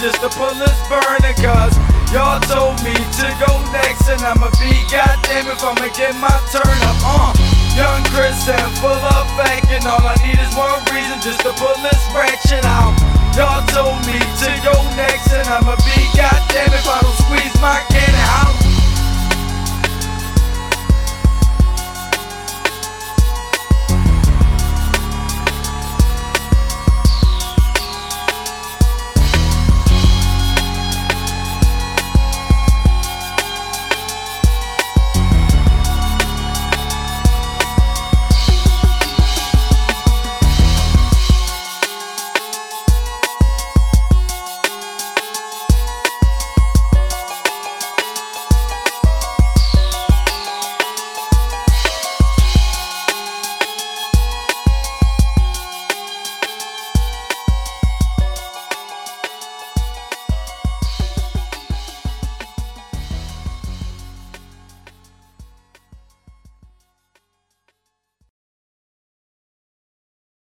just to pull this burner, cause y'all told me to go next, and I'ma be goddamn if I'ma get my turn up. Young Chris and full of fact, and all I need is one reason just to pull this ratchet out. Y'all told me to go next, and I'ma be goddamn if I